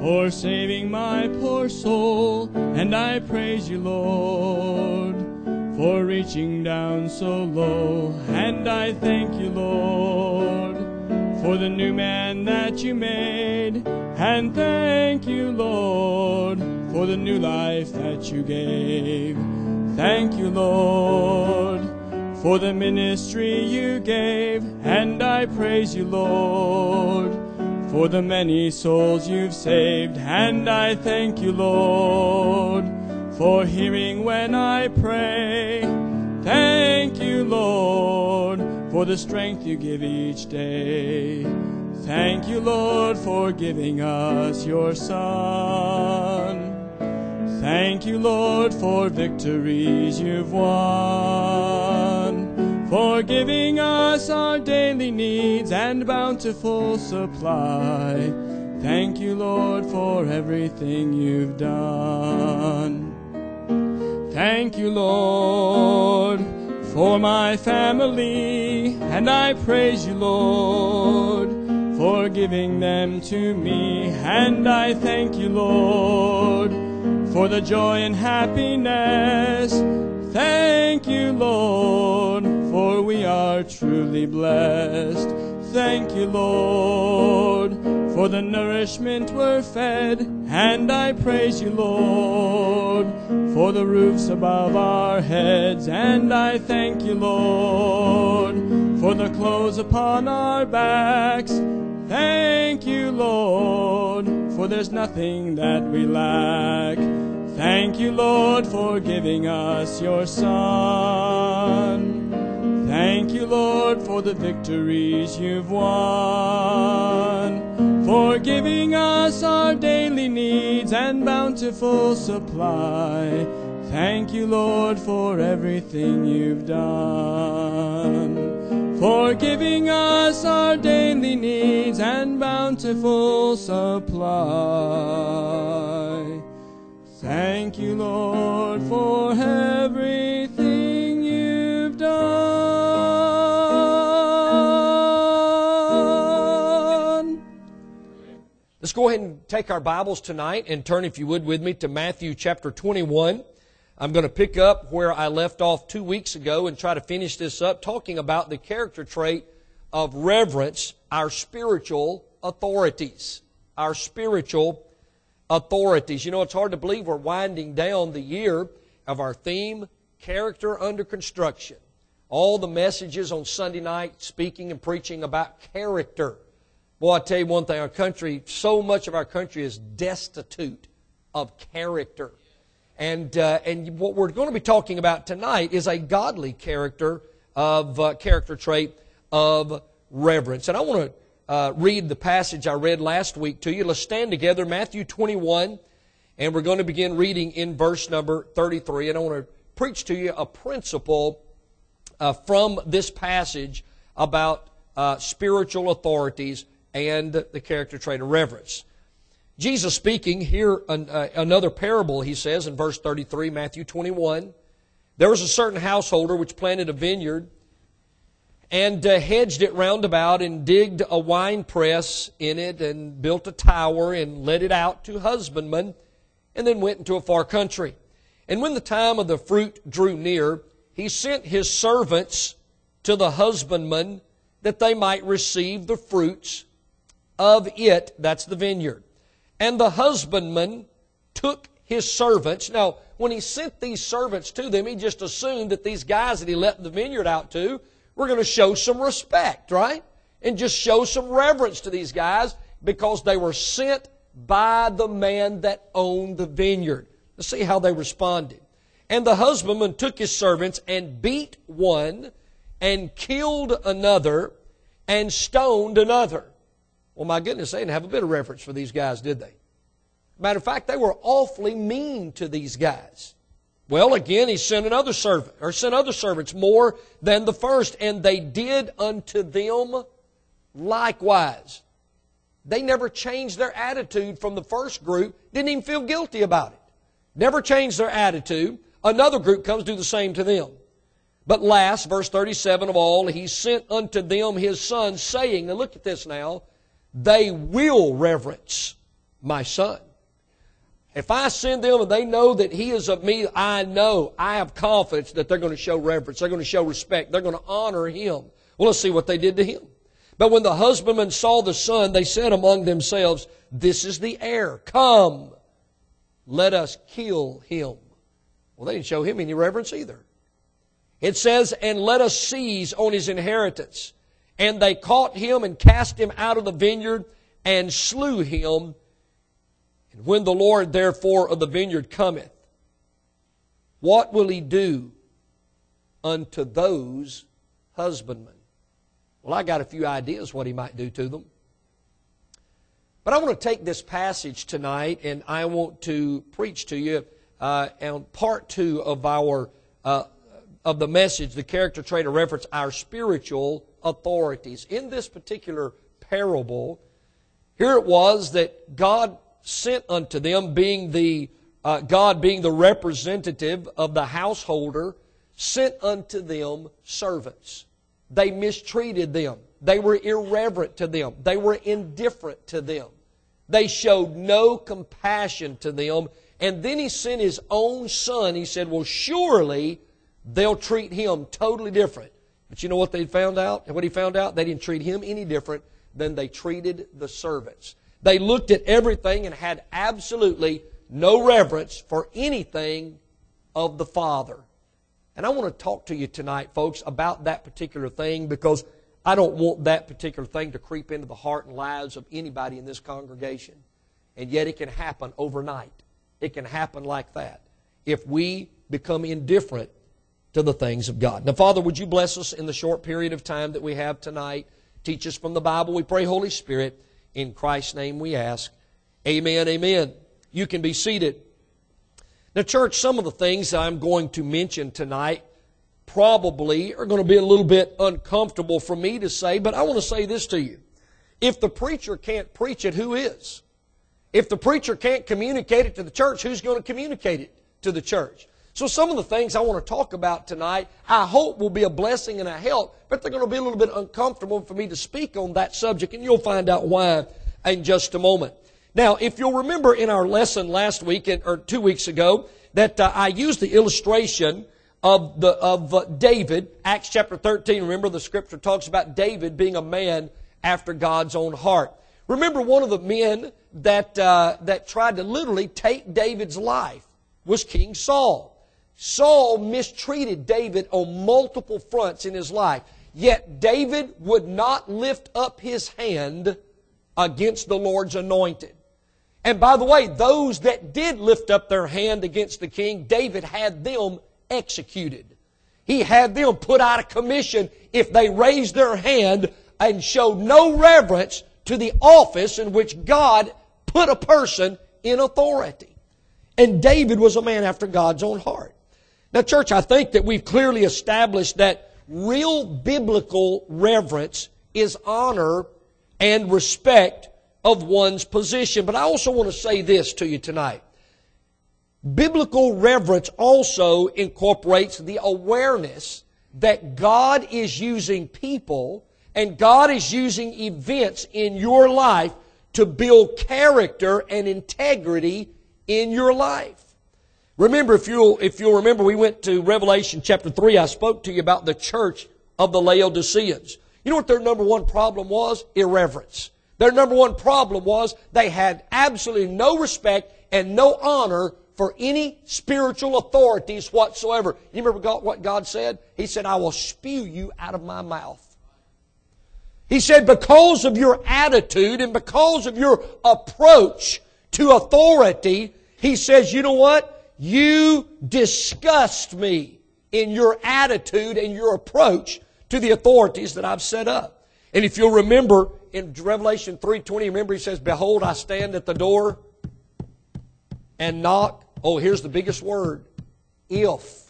for saving my poor soul. And I praise you, Lord, for reaching down so low. And I thank you, Lord, for the new man that you made. And thank you, Lord, for the new life that you gave. Thank you, Lord, for the ministry you gave. And I praise you, Lord, for the many souls you've saved. And I thank you, Lord, for hearing when I pray. Thank you, Lord, for the strength you give each day. Thank you, Lord, for giving us your Son. Thank you, Lord, for victories you've won, for giving us our daily needs and bountiful supply. Thank you, Lord, for everything you've done. Thank you, Lord, for my family, and I praise you, Lord, for giving them to me. And I thank you, Lord, for the joy and happiness. Thank you, Lord, for we are truly blessed. Thank you, Lord, for the nourishment we're fed. And I praise you, Lord, for the roofs above our heads. And I thank you, Lord, for the clothes upon our backs. Thank you, Lord, for there's nothing that we lack. Thank you, Lord, for giving us your Son. Thank you, Lord, for the victories you've won, for giving us our daily needs and bountiful supply. Thank you, Lord, for everything you've done, for giving us our daily needs and bountiful supply. Thank you, Lord, for everything you've done. Let's go ahead and take our Bibles tonight and turn, if you would, with me to Matthew chapter 21. I'm going to pick up where I left off 2 weeks ago and try to finish this up, talking about the character trait of reverence, our spiritual authorities. Our spiritual authorities. You know, it's hard to believe we're winding down the year of our theme, Character Under Construction. All the messages on Sunday night speaking and preaching about character. Boy, I tell you one thing, our country, so much of our country is destitute of character. And what we're going to be talking about tonight is a godly character trait of reverence. And I want to read the passage I read last week to you. Let's stand together, Matthew 21, and we're going to begin reading in verse number 33. And I want to preach to you a principle from this passage about spiritual authorities and the character trait of reverence. Jesus speaking here, another parable, he says in verse 33, Matthew 21. There was a certain householder which planted a vineyard and hedged it round about and digged a wine press in it and built a tower and let it out to husbandmen and then went into a far country. And when the time of the fruit drew near, he sent his servants to the husbandmen that they might receive the fruits of it, that's the vineyard. And the husbandman took his servants. Now, when he sent these servants to them, he just assumed that these guys that he let the vineyard out to were going to show some respect, right? And just show some reverence to these guys because they were sent by the man that owned the vineyard. Let's see how they responded. And the husbandman took his servants and beat one and killed another and stoned another. Well, my goodness, they didn't have a bit of reverence for these guys, did they? Matter of fact, they were awfully mean to these guys. Well, again, he sent another servant, or sent other servants more than the first, and they did unto them likewise. They never changed their attitude from the first group, didn't even feel guilty about it. Never changed their attitude. Another group comes do the same to them. But last, verse 37 of all, he sent unto them his son, saying, and look at this now, they will reverence my son. If I send them and they know that he is of me, I have confidence that they're going to show reverence. They're going to show respect. They're going to honor him. Well, let's see what they did to him. But when the husbandmen saw the son, they said among themselves, "This is the heir. Come, let us kill him." Well, they didn't show him any reverence either. It says, "And let us seize on his inheritance." And they caught him and cast him out of the vineyard and slew him. And when the Lord therefore of the vineyard cometh, what will he do unto those husbandmen? Well, I got a few ideas what he might do to them. But I want to take this passage tonight and I want to preach to you on part 2 of our of the message, the character trait of reverence, our spiritual authorities. In this particular parable, here it was that God sent unto them, being the God being the representative of the householder, sent unto them servants. They mistreated them. They were irreverent to them. They were indifferent to them. They showed no compassion to them. And then He sent His own Son. He said, well, surely they'll treat Him totally different. But you know what they found out? And what He found out? They didn't treat Him any different than they treated the servants. They looked at everything and had absolutely no reverence for anything of the Father. And I want to talk to you tonight, folks, about that particular thing, because I don't want that particular thing to creep into the heart and lives of anybody in this congregation. And yet it can happen overnight. It can happen like that if we become indifferent to the things of God. Now, Father, would you bless us in the short period of time that we have tonight? Teach us from the Bible, we pray, Holy Spirit. In Christ's name we ask. Amen, amen. You can be seated. Now, church, some of the things that I'm going to mention tonight probably are going to be a little bit uncomfortable for me to say, but I want to say this to you. If the preacher can't preach it, who is? If the preacher can't communicate it to the church, who's going to communicate it to the church? So some of the things I want to talk about tonight, I hope will be a blessing and a help, but they're going to be a little bit uncomfortable for me to speak on that subject, and you'll find out why in just a moment. Now, if you'll remember in our lesson last week, or 2 weeks ago, that I used the illustration of David, Acts chapter 13. Remember, the Scripture talks about David being a man after God's own heart. Remember, one of the men that tried to literally take David's life was King Saul. Saul mistreated David on multiple fronts in his life. Yet David would not lift up his hand against the Lord's anointed. And by the way, those that did lift up their hand against the king, David had them executed. He had them put out of commission if they raised their hand and showed no reverence to the office in which God put a person in authority. And David was a man after God's own heart. Now, church, I think that we've clearly established that real biblical reverence is honor and respect of one's position. But I also want to say this to you tonight. Biblical reverence also incorporates the awareness that God is using people and God is using events in your life to build character and integrity in your life. Remember, if you'll remember, we went to Revelation chapter 3. I spoke to you about the church of the Laodiceans. You know what their number one problem was? Irreverence. Their number one problem was they had absolutely no respect and no honor for any spiritual authorities whatsoever. You remember what God said? He said, I will spew you out of my mouth. He said, because of your attitude and because of your approach to authority, He says, you know what? You disgust me in your attitude and your approach to the authorities that I've set up. And if you'll remember in Revelation 3:20, remember He says, behold, I stand at the door and knock. Oh, here's the biggest word. If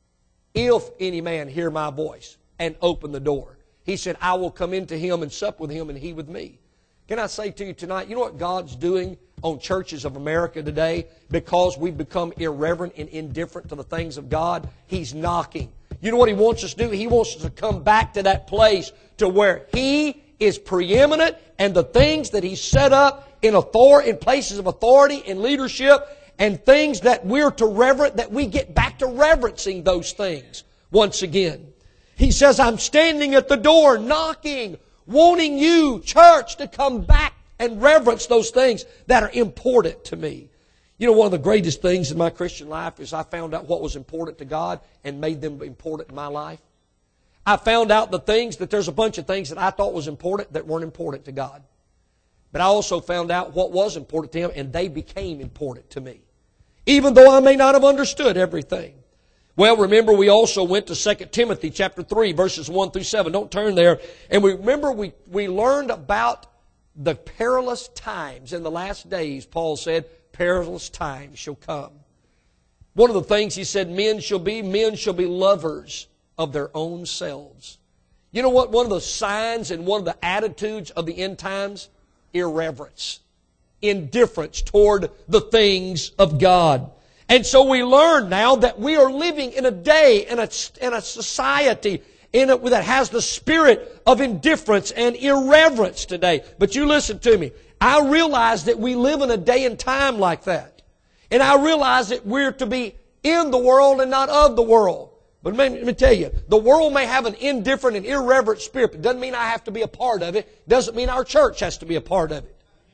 any man hear my voice and open the door. He said, I will come into him and sup with him and he with me. Can I say to you tonight, you know what God's doing on churches of America today? Because we've become irreverent and indifferent to the things of God, He's knocking. You know what He wants us to do? He wants us to come back to that place to where He is preeminent and the things that He set up, in places of authority and leadership and things that we're to reverence, that we get back to reverencing those things once again. He says, I'm standing at the door, knocking, wanting you, church, to come back and reverence those things that are important to me. You know, one of the greatest things in my Christian life is I found out what was important to God and made them important in my life. I found out that there's a bunch of things that I thought was important that weren't important to God. But I also found out what was important to Him, and they became important to me, even though I may not have understood everything. Well, remember, we also went to 2 Timothy chapter 3, verses 1 through 7. Don't turn there. And we learned about the perilous times. In the last days, Paul said, perilous times shall come. One of the things he said men shall be lovers of their own selves. You know what? One of the signs and one of the attitudes of the end times? Irreverence. Indifference toward the things of God. And so we learn now that we are living in a day, in a society that has the spirit of indifference and irreverence today. But you listen to me. I realize that we live in a day and time like that. And I realize that we're to be in the world and not of the world. But let me tell you, the world may have an indifferent and irreverent spirit, but it doesn't mean I have to be a part of it. It doesn't mean our church has to be a part of it.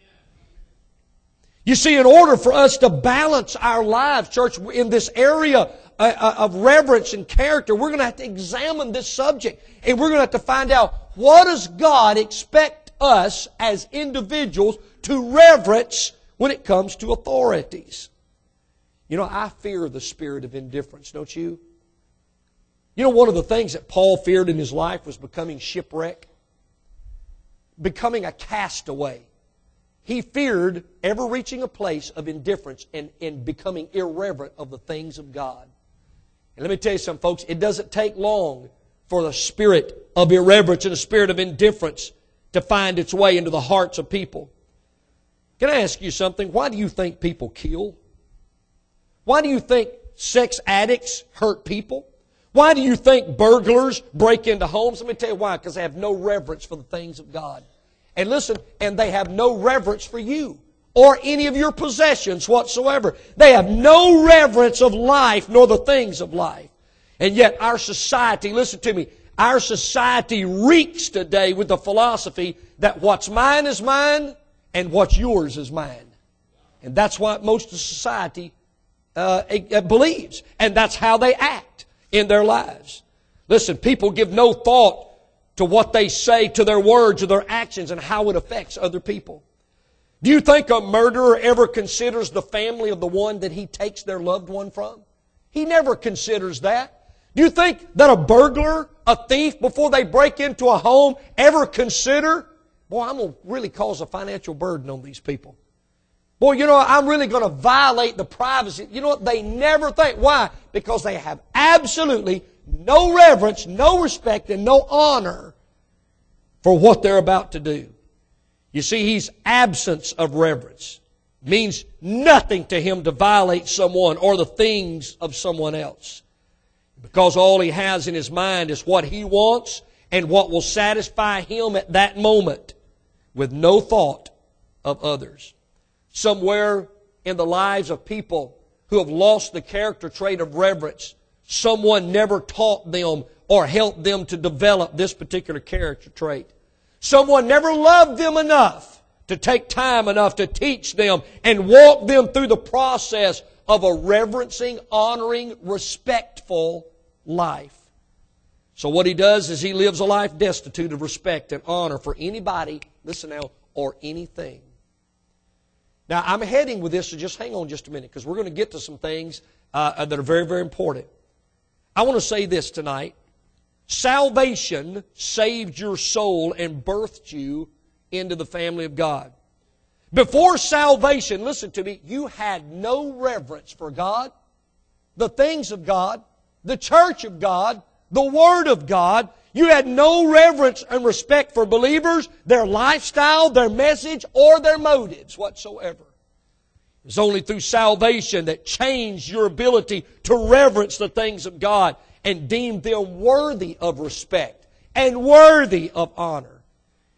You see, in order for us to balance our lives, church, in this area of reverence and character, we're going to have to examine this subject. And we're going to have to find out, what does God expect us as individuals to reverence when it comes to authorities? You know, I fear the spirit of indifference, don't you? You know, one of the things that Paul feared in his life was becoming shipwrecked, becoming a castaway. He feared ever reaching a place of indifference and becoming irreverent of the things of God. And let me tell you something, folks, it doesn't take long for the spirit of irreverence and the spirit of indifference to find its way into the hearts of people. Can I ask you something? Why do you think people kill? Why do you think sex addicts hurt people? Why do you think burglars break into homes? Let me tell you why. Because they have no reverence for the things of God. And listen, and they have no reverence for you or any of your possessions whatsoever. They have no reverence of life nor the things of life. And yet our society, listen to me, our society reeks today with the philosophy that what's mine is mine and what's yours is mine. And that's what most of society believes. And that's how they act in their lives. Listen, people give no thought to what they say, to their words, or their actions, and how it affects other people. Do you think a murderer ever considers the family of the one that he takes their loved one from? He never considers that. Do you think that a burglar, a thief, before they break into a home, ever consider, boy, I'm going to really cause a financial burden on these people. Boy, you know, I'm really going to violate the privacy. You know what? They never think. Why? Because they have absolutely no reverence, no respect, and no honor for what they're about to do. You see, he's absence of reverence. It means nothing to him to violate someone or the things of someone else. Because all he has in his mind is what he wants and what will satisfy him at that moment, with no thought of others. Somewhere in the lives of people who have lost the character trait of reverence, someone never taught them or helped them to develop this particular character trait. Someone never loved them enough to take time enough to teach them and walk them through the process of a reverencing, honoring, respectful life. So what he does is he lives a life destitute of respect and honor for anybody, listen now, or anything. Now, I'm heading with this, so just hang on just a minute, because we're going to get to some things that are very, very important. I want to say this tonight. Salvation saved your soul and birthed you into the family of God. Before salvation, listen to me, you had no reverence for God, the things of God, the church of God, the Word of God. You had no reverence and respect for believers, their lifestyle, their message, or their motives whatsoever. It's only through salvation that changed your ability to reverence the things of God and deem them worthy of respect and worthy of honor.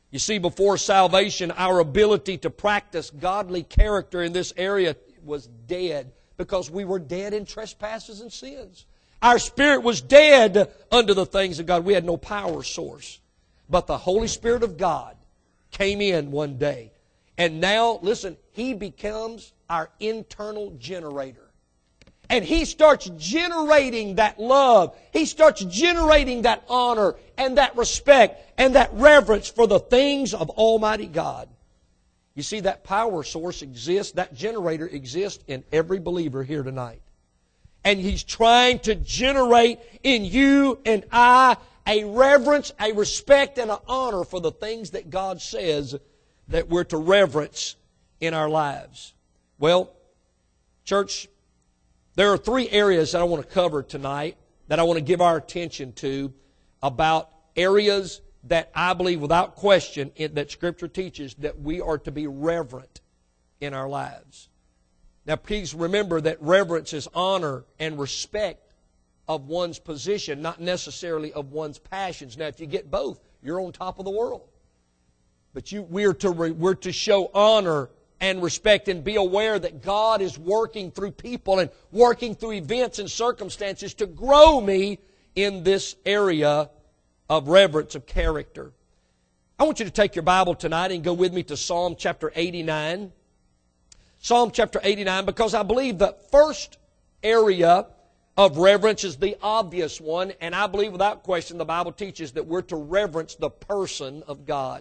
You see, before salvation, our ability to practice godly character in this area was dead because we were dead in trespasses and sins. Our spirit was dead under the things of God. We had no power source. But the Holy Spirit of God came in one day. And now, listen, He becomes our internal generator. And He starts generating that love. He starts generating that honor and that respect and that reverence for the things of Almighty God. You see, that power source exists, that generator exists in every believer here tonight. And He's trying to generate in you and I a reverence, a respect, and an honor for the things that God says that we're to reverence in our lives. Well, church, there are 3 areas that I want to cover tonight that I want to give our attention to about areas that I believe without question that Scripture teaches that we are to be reverent in our lives. Now, please remember that reverence is honor and respect of one's position, not necessarily of one's passions. Now, if you get both, you're on top of the world. But we're to show honor and respect and be aware that God is working through people and working through events and circumstances to grow me in this area of reverence of character. I want you to take your Bible tonight and go with me to Psalm chapter 89. Psalm chapter 89, because I believe the first area of reverence is the obvious one, and I believe without question the Bible teaches that we're to reverence the person of God.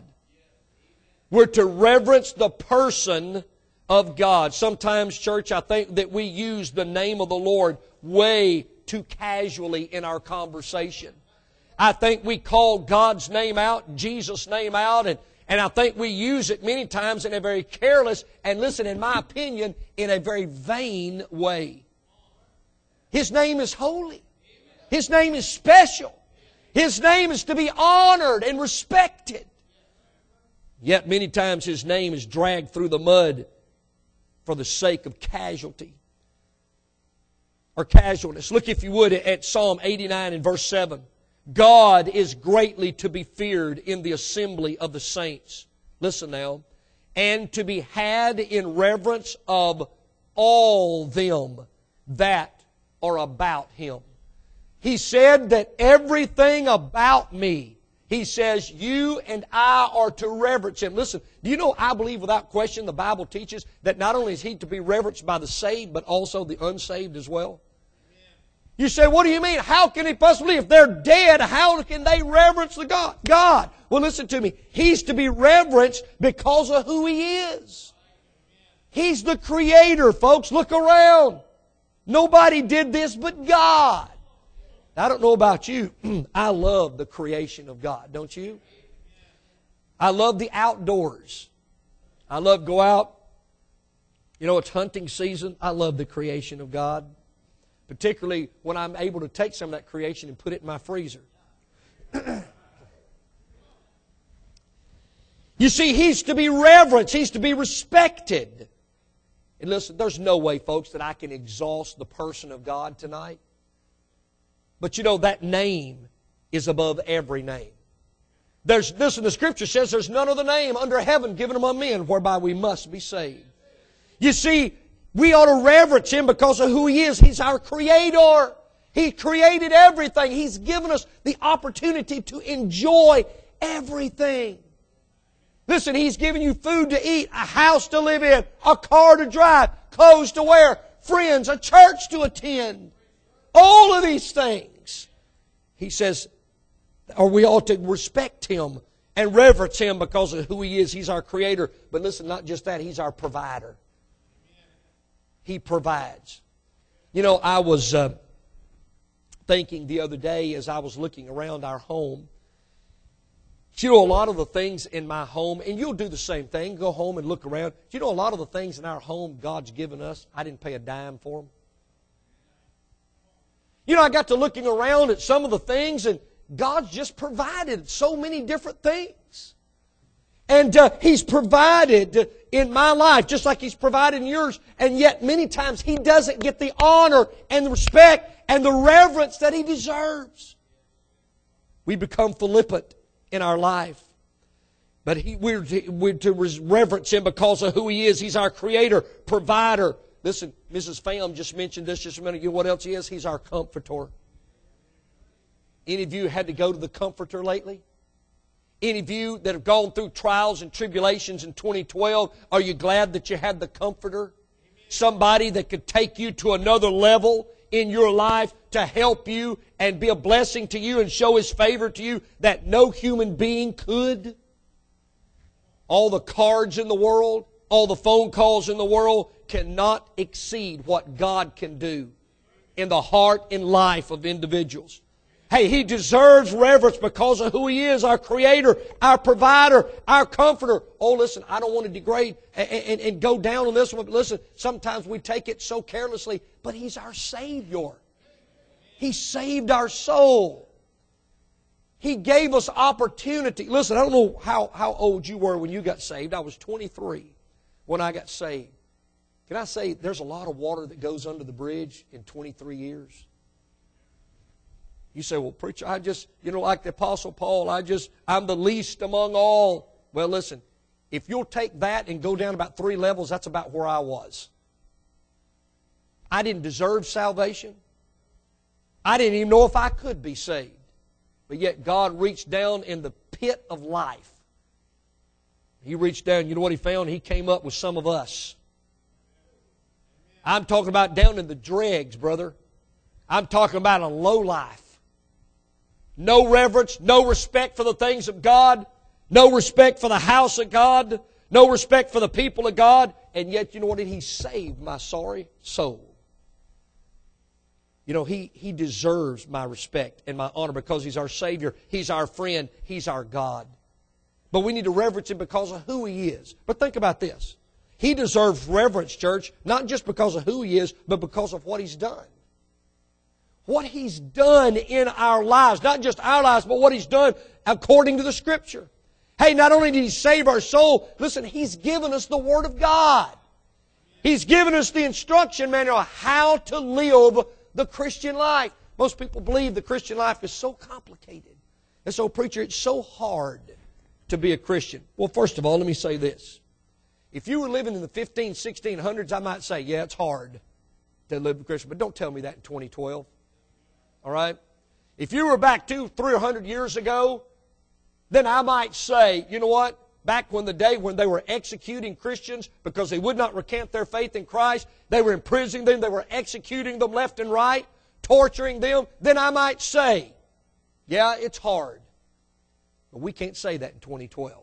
We're to reverence the person of God. Sometimes, church, I think that we use the name of the Lord way too casually in our conversation. I think we call God's name out, Jesus' name out, and I think we use it many times in a very careless and, listen, in my opinion, in a very vain way. His name is holy. His name is special. His name is to be honored and respected. Yet many times His name is dragged through the mud for the sake of casualty or casualness. Look, if you would, at Psalm 89 and verse 7. God is greatly to be feared in the assembly of the saints. Listen now. And to be had in reverence of all them that are about Him. He said that everything about me, He says, you and I are to reverence Him. Listen, do you know, I believe without question the Bible teaches that not only is He to be reverenced by the saved, but also the unsaved as well. You say, what do you mean? How can He possibly, if they're dead, how can they reverence the God? Well, listen to me. He's to be reverenced because of who He is. He's the Creator, folks. Look around. Nobody did this but God. I don't know about you. I love the creation of God, don't you? I love the outdoors. I love to go out. You know, it's hunting season. I love the creation of God. Particularly when I'm able to take some of that creation and put it in my freezer. You see, He's to be reverenced. He's to be respected. And listen, there's no way, folks, that I can exhaust the person of God tonight. But you know, that name is above every name. Listen, the Scripture says there's none other name under heaven given among men whereby we must be saved. You see, we ought to reverence Him because of who He is. He's our Creator. He created everything. He's given us the opportunity to enjoy everything. Listen, He's given you food to eat, a house to live in, a car to drive, clothes to wear, friends, a church to attend. All of these things. He says, or we ought to respect Him and reverence Him because of who He is. He's our Creator. But listen, not just that, He's our provider. He provides. You know, I was thinking the other day as I was looking around our home. You know, a lot of the things in my home, and you'll do the same thing, go home and look around. You know, a lot of the things in our home God's given us, I didn't pay a dime for them. You know, I got to looking around at some of the things, and God's just provided so many different things. And He's provided in my life, just like He's provided in yours. And yet, many times, He doesn't get the honor and the respect and the reverence that He deserves. We become flippant in our life. But we're to reverence Him because of who He is. He's our Creator, Provider. Listen, Mrs. Pham just mentioned this just a minute ago. What else He is? He's our Comforter. Any of you had to go to the Comforter lately? Any of you that have gone through trials and tribulations in 2012, are you glad that you had the Comforter? Somebody that could take you to another level in your life to help you and be a blessing to you and show His favor to you that no human being could. All the cards in the world, all the phone calls in the world cannot exceed what God can do in the heart and life of individuals. Hey, He deserves reverence because of who He is, our Creator, our Provider, our Comforter. Oh, listen, I don't want to degrade and go down on this one, but listen, sometimes we take it so carelessly, but He's our Savior. He saved our soul. He gave us opportunity. Listen, I don't know how old you were when you got saved. I was 23 when I got saved. Can I say there's a lot of water that goes under the bridge in 23 years? You say, well, preacher, like the Apostle Paul, I'm the least among all. Well, listen, if you'll take that and go down about 3 levels, that's about where I was. I didn't deserve salvation. I didn't even know if I could be saved. But yet God reached down in the pit of life. He reached down, you know what He found? He came up with some of us. I'm talking about down in the dregs, brother. I'm talking about a low life. No reverence, no respect for the things of God, no respect for the house of God, no respect for the people of God, and yet, you know what? He saved my sorry soul. You know, He deserves my respect and my honor because He's our Savior, He's our friend, He's our God. But we need to reverence Him because of who He is. But think about this. He deserves reverence, church, not just because of who He is, but because of what He's done. What He's done in our lives, not just our lives, but what He's done according to the Scripture. Hey, not only did He save our soul, listen, He's given us the Word of God. He's given us the instruction manual on how to live the Christian life. Most people believe the Christian life is so complicated. And so, preacher, it's so hard to be a Christian. Well, first of all, let me say this. If you were living in the 1600s, I might say, yeah, it's hard to live a Christian. But don't tell me that in 2012. All right? If you were back 200, 300 years ago, then I might say, you know what? Back when the day when they were executing Christians because they would not recant their faith in Christ, they were imprisoning them, they were executing them left and right, torturing them, then I might say, yeah, it's hard. But we can't say that in 2012.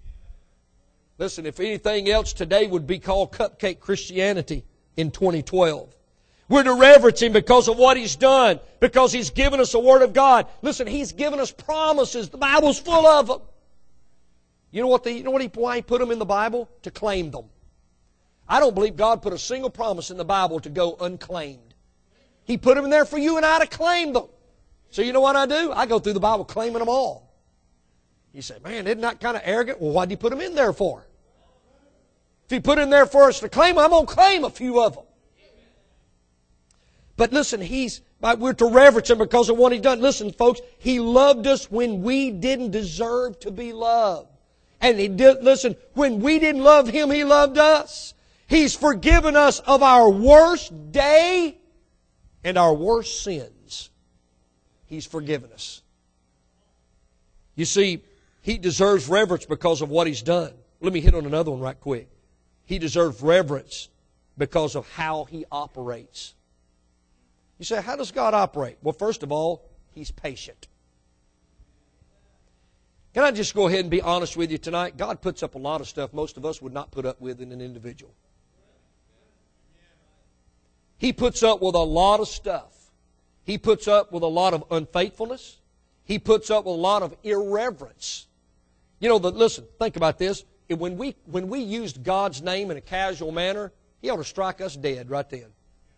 Listen, if anything else today would be called cupcake Christianity in 2012. We're to reverence Him because of what He's done, because He's given us the Word of God. Listen, He's given us promises. The Bible's full of them. You know why He put them in the Bible? To claim them. I don't believe God put a single promise in the Bible to go unclaimed. He put them in there for you and I to claim them. So you know what I do? I go through the Bible claiming them all. You say, man, isn't that kind of arrogant? Well, why did He put them in there for? If He put them in there for us to claim, I'm going to claim a few of them. But listen, we're to reverence Him because of what He's done. Listen, folks, He loved us when we didn't deserve to be loved. And listen, when we didn't love Him, He loved us. He's forgiven us of our worst day and our worst sins. He's forgiven us. You see, He deserves reverence because of what He's done. Let me hit on another one right quick. He deserves reverence because of how He operates. You say, how does God operate? Well, first of all, He's patient. Can I just go ahead and be honest with you tonight? God puts up a lot of stuff most of us would not put up with in an individual. He puts up with a lot of stuff. He puts up with a lot of unfaithfulness. He puts up with a lot of irreverence. You know, listen, think about this. When we used God's name in a casual manner, He ought to strike us dead right then.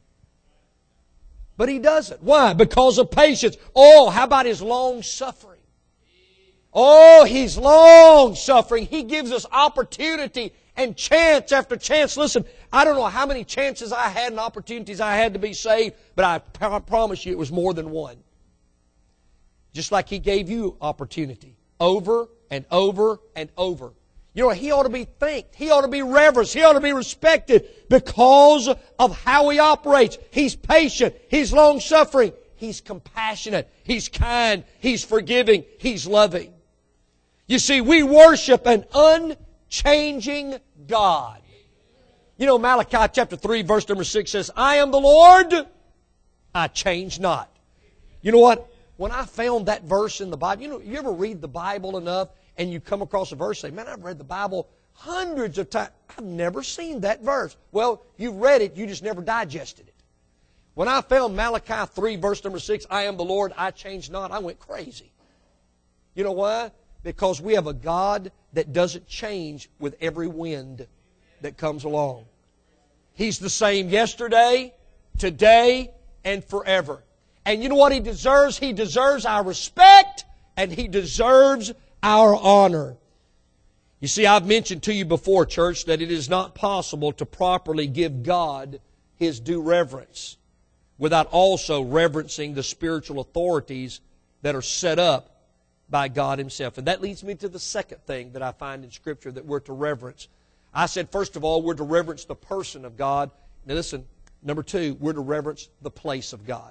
But He doesn't. Why? Because of patience. Oh, how about His long-suffering? Oh, He's long-suffering. He gives us opportunity and chance after chance. Listen, I don't know how many chances I had and opportunities I had to be saved, but I promise you it was more than one. Just like He gave you opportunity over and over and over. You know, He ought to be thanked. He ought to be reverenced. He ought to be respected because of how He operates. He's patient. He's long-suffering. He's compassionate. He's kind. He's forgiving. He's loving. You see, we worship an unchanging God. You know, Malachi chapter 3 verse number 6 says, I am the Lord, I change not. You know what? When I found that verse in the Bible, you know, you ever read the Bible enough and you come across a verse and say, man, I've read the Bible hundreds of times. I've never seen that verse. Well, you've read it, you just never digested it. When I found Malachi 3 verse number 6, I am the Lord, I change not, I went crazy. You know why? Because we have a God that doesn't change with every wind that comes along. He's the same yesterday, today, and forever. And you know what He deserves? He deserves our respect, and He deserves our honor. You see, I've mentioned to you before, church, that it is not possible to properly give God His due reverence without also reverencing the spiritual authorities that are set up by God Himself. And that leads me to the second thing that I find in Scripture that we're to reverence. I said, first of all, we're to reverence the person of God. Now listen, number two, we're to reverence the place of God.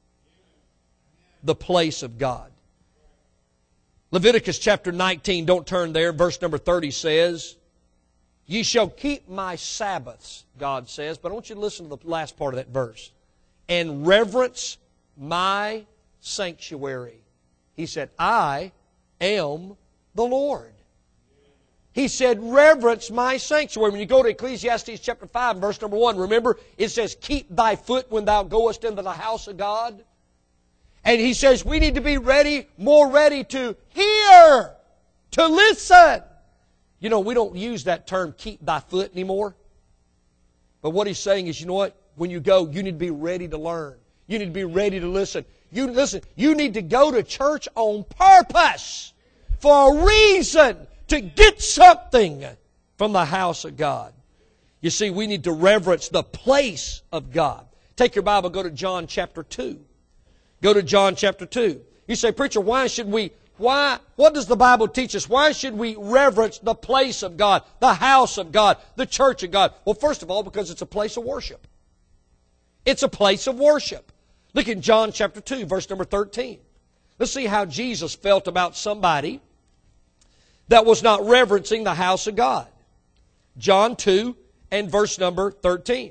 The place of God. Leviticus chapter 19, don't turn there, verse number 30 says, Ye shall keep my Sabbaths, God says, but I want you to listen to the last part of that verse. And reverence my sanctuary. He said, I am the Lord. He said, reverence my sanctuary. When you go to Ecclesiastes chapter 5, verse number 1, remember, it says, keep thy foot when thou goest into the house of God. And he says, we need to be ready, more ready to hear, to listen. You know, we don't use that term, keep thy foot, anymore. But what he's saying is, you know what? When you go, you need to be ready to learn. You need to be ready to listen. You need to go to church on purpose, for a reason, to get something from the house of God. You see, we need to reverence the place of God. Take your Bible, go to John chapter 2. Go to John chapter 2. You say, preacher, what does the Bible teach us? Why should we reverence the place of God, the house of God, the church of God? Well, first of all, because it's a place of worship. It's a place of worship. Look in John chapter 2, verse number 13. Let's see how Jesus felt about somebody that was not reverencing the house of God. John 2 and verse number 13.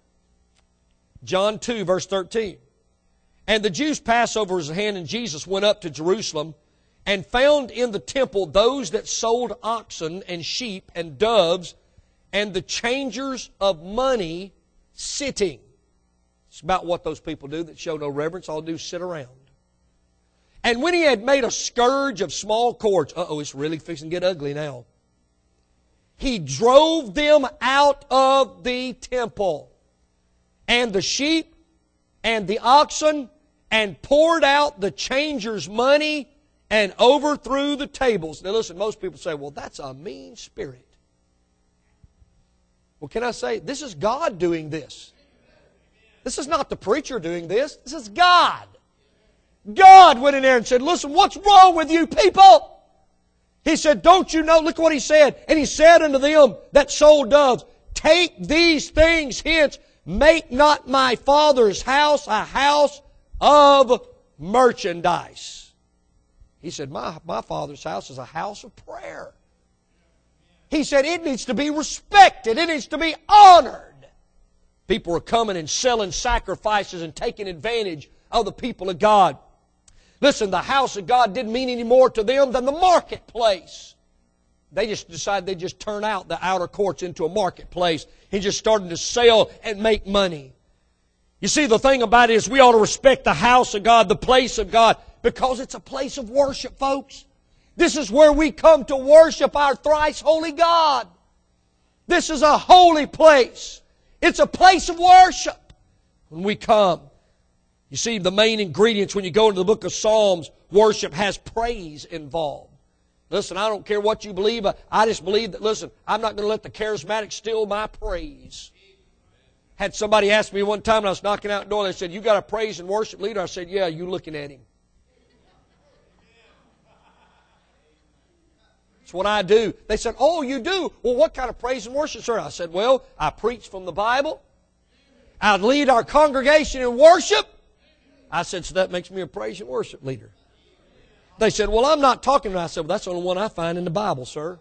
John 2, verse 13. And the Jews' Passover was at hand, and Jesus went up to Jerusalem and found in the temple those that sold oxen and sheep and doves and the changers of money sitting. It's about what those people do that show no reverence. All they do is sit around. And when he had made a scourge of small cords, it's really fixing to get ugly now. He drove them out of the temple, and the sheep and the oxen, and poured out the changers' money and overthrew the tables. Now listen, most people say, well, that's a mean spirit. Well, can I say, this is God doing this. This is not the preacher doing this. This is God. God went in there and said, listen, what's wrong with you people? He said, don't you know? Look what He said. And He said unto them that sold doves, take these things hence, make not my Father's house a house of merchandise. He said, my Father's house is a house of prayer. He said, it needs to be respected. It needs to be honored. People are coming and selling sacrifices and taking advantage of the people of God. Listen, the house of God didn't mean any more to them than the marketplace. They just decided they'd just turn out the outer courts into a marketplace and just started to sell and make money. You see, the thing about it is we ought to respect the house of God, the place of God, because it's a place of worship, folks. This is where we come to worship our thrice holy God. This is a holy place. It's a place of worship when we come. You see, the main ingredients when you go into the book of Psalms, worship has praise involved. Listen, I don't care what you believe. I just believe that, listen, I'm not going to let the charismatic steal my praise. Had somebody ask me one time when I was knocking out the door, they said, you got a praise and worship leader? I said, yeah, you looking at him. That's what I do. They said, oh, you do? Well, what kind of praise and worship, sir? I said, well, I preach from the Bible. I lead our congregation in worship. I said, so that makes me a praise and worship leader. They said, well, I'm not talking to you. I said, well, that's the only one I find in the Bible, sir.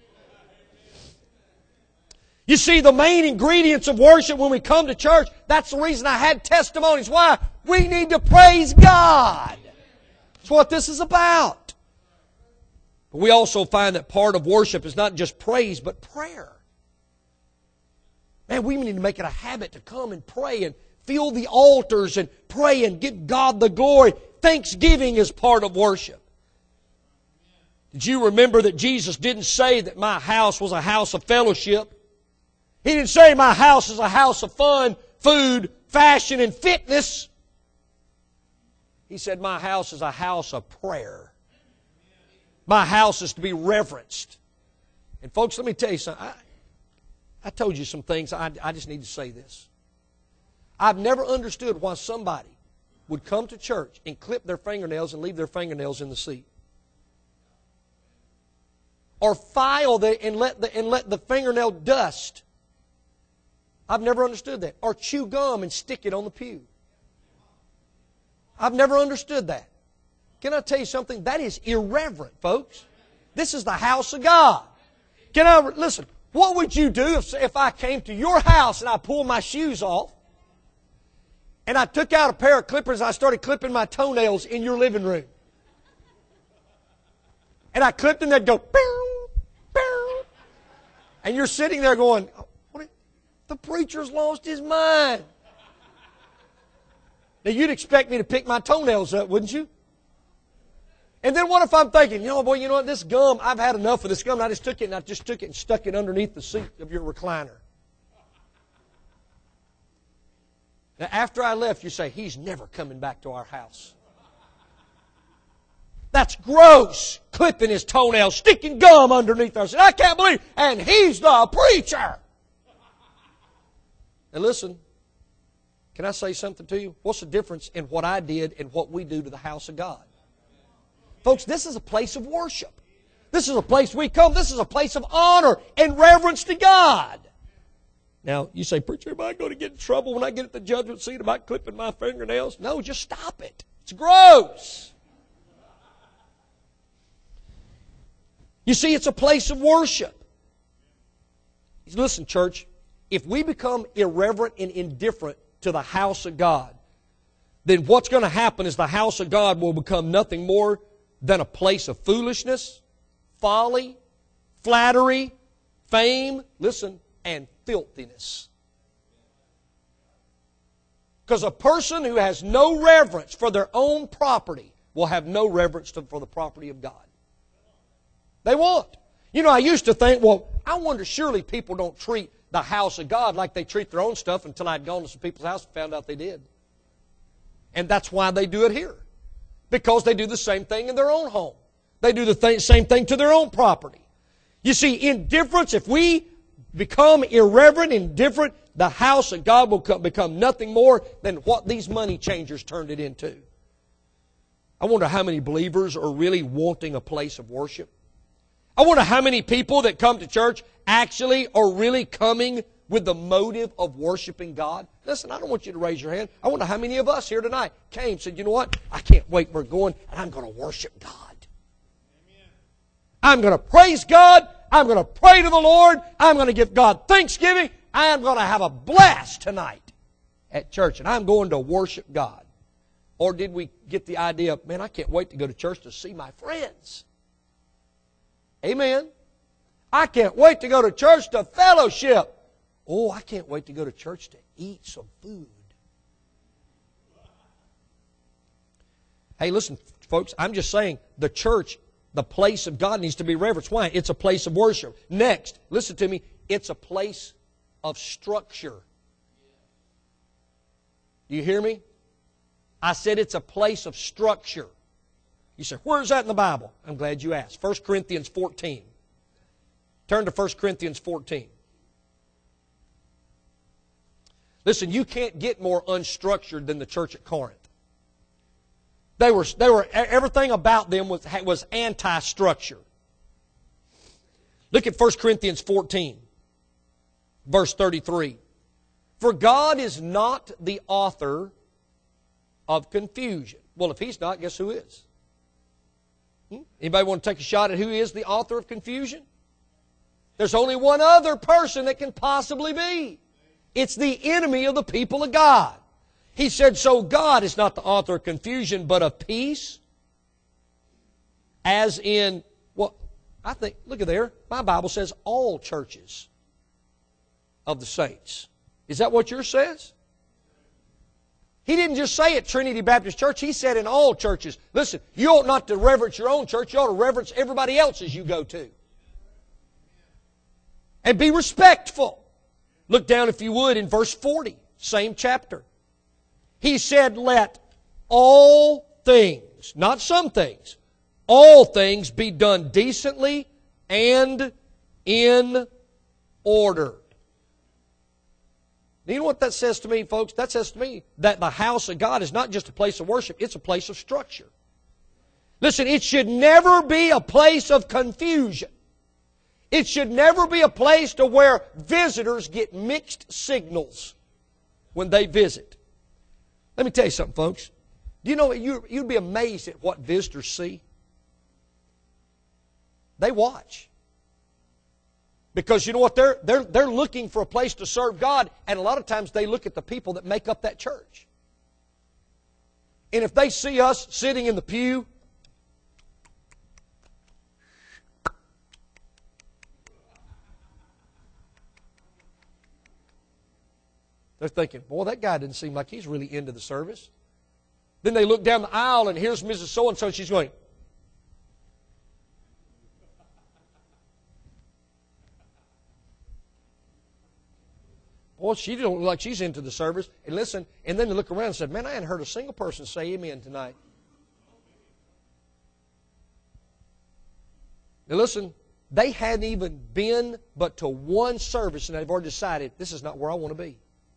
You see, the main ingredients of worship when we come to church, that's the reason I had testimonies. Why? We need to praise God. That's what this is about. But we also find that part of worship is not just praise, but prayer. Man, we need to make it a habit to come and pray and fill the altars and pray and give God the glory. Thanksgiving is part of worship. Did you remember that Jesus didn't say that my house was a house of fellowship? He didn't say my house is a house of fun, food, fashion, and fitness. He said my house is a house of prayer. My house is to be reverenced. And folks, let me tell you something. I told you some things. I just need to say this. I've never understood why somebody would come to church and clip their fingernails and leave their fingernails in the seat. Or file and let the fingernail dust. I've never understood that. Or chew gum and stick it on the pew. I've never understood that. Can I tell you something? That is irreverent, folks. This is the house of God. Listen, what would you do if I came to your house and I pulled my shoes off and I took out a pair of clippers and I started clipping my toenails in your living room? And I clipped them, they'd go, bow, bow. And you're sitting there going, the preacher's lost his mind. Now, you'd expect me to pick my toenails up, wouldn't you? And then what if I'm thinking, you know what, this gum, I've had enough of this gum. I just took it and stuck it underneath the seat of your recliner. Now, after I left, you say, he's never coming back to our house. That's gross. Clipping his toenails, sticking gum underneath our seat. I can't believe, and he's the preacher. And listen, can I say something to you? What's the difference in what I did and what we do to the house of God? Folks, this is a place of worship. This is a place we come. This is a place of honor and reverence to God. Now, you say, preacher, am I going to get in trouble when I get at the judgment seat about clipping my fingernails? No, just stop it. It's gross. You see, it's a place of worship. Listen, church, if we become irreverent and indifferent to the house of God, then what's going to happen is the house of God will become nothing more than a place of foolishness, folly, flattery, fame, listen, and filthiness. Because a person who has no reverence for their own property will have no reverence for the property of God. They won't. I used to think, well, I wonder surely people don't treat the house of God like they treat their own stuff until I'd gone to some people's house and found out they did. And that's why they do it here. Because they do the same thing in their own home. They do the same thing to their own property. You see, indifference, if we become irreverent, indifferent, the house of God will become nothing more than what these money changers turned it into. I wonder how many believers are really wanting a place of worship. I wonder how many people that come to church actually are really coming with the motive of worshiping God. Listen, I don't want you to raise your hand. I wonder how many of us here tonight came and said, you know what? I can't wait. We're going and I'm going to worship God. Amen. I'm going to praise God. I'm going to pray to the Lord. I'm going to give God thanksgiving. I am going to have a blast tonight at church and I'm going to worship God. Or did we get the idea of, man, I can't wait to go to church to see my friends. Amen. I can't wait to go to church to fellowship. Oh, I can't wait to go to church to eat some food. Hey, listen, folks, I'm just saying the church, the place of God needs to be reverenced. Why? It's a place of worship. Next, listen to me, it's a place of structure. Do you hear me? I said it's a place of structure. You say, where is that in the Bible? I'm glad you asked. 1 Corinthians 14. Turn to 1 Corinthians 14. Listen, you can't get more unstructured than the church at Corinth. Everything about them was anti-structure. Look at 1 Corinthians 14, verse 33. For God is not the author of confusion. Well, if He's not, guess who is? Anybody want to take a shot at who is the author of confusion? There's only one other person that can possibly be. It's the enemy of the people of God. He said, so God is not the author of confusion, but of peace. As in, well, I think, look at there, my Bible says all churches of the saints. Is that what yours says? He didn't just say at Trinity Baptist Church, He said in all churches. Listen, you ought not to reverence your own church, you ought to reverence everybody else's you go to. And be respectful. Look down, if you would, in verse 40, same chapter. He said, let all things, not some things, all things be done decently and in order. You know what that says to me, folks? That says to me that the house of God is not just a place of worship, it's a place of structure. Listen, it should never be a place of confusion. It should never be a place to where visitors get mixed signals when they visit. Let me tell you something, folks. Do you know, you'd be amazed at what visitors see. They watch. Because you know what? They're looking for a place to serve God, and a lot of times they look at the people that make up that church. And if they see us sitting in the pew, they're thinking, boy, that guy didn't seem like he's really into the service. Then they look down the aisle, and here's Mrs. So-and-so, and she's going, boy, she don't look like she's into the service. And listen, and then they look around and said, man, I hadn't heard a single person say amen tonight. Now listen, they hadn't even been but to one service, and they've already decided, this is not where I want to be.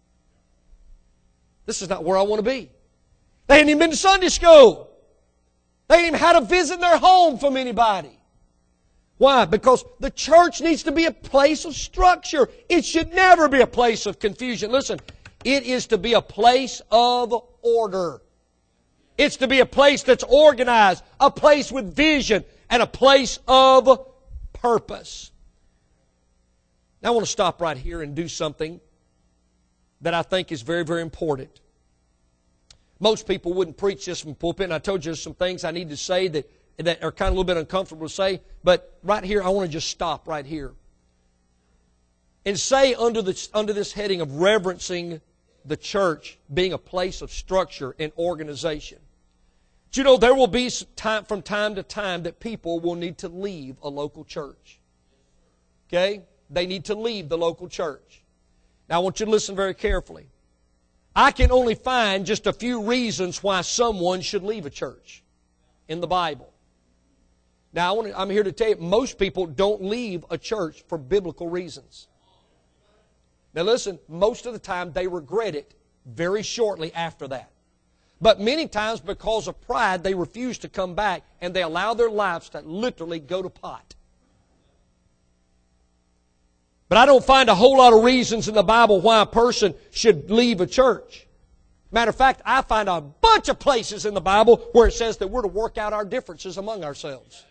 This is not where I want to be. They hadn't even been to Sunday school. They hadn't even had a visit in their home from anybody. Why? Because the church needs to be a place of structure. It should never be a place of confusion. Listen, it is to be a place of order. It's to be a place that's organized, a place with vision, and a place of purpose. Now I want to stop right here and do something that I think is very, very important. Most people wouldn't preach this from the pulpit, and I told you there's some things I need to say that are kind of a little bit uncomfortable to say, but right here, I want to just stop right here and say under this heading of reverencing the church being a place of structure and organization. Do you know there will be from time to time that people will need to leave a local church? Okay? They need to leave the local church. Now I want you to listen very carefully. I can only find just a few reasons why someone should leave a church in the Bible. Now, I'm here to tell you, most people don't leave a church for biblical reasons. Now listen, most of the time they regret it very shortly after that. But many times because of pride, they refuse to come back and they allow their lives to literally go to pot. But I don't find a whole lot of reasons in the Bible why a person should leave a church. Matter of fact, I find a bunch of places in the Bible where it says that we're to work out our differences among ourselves.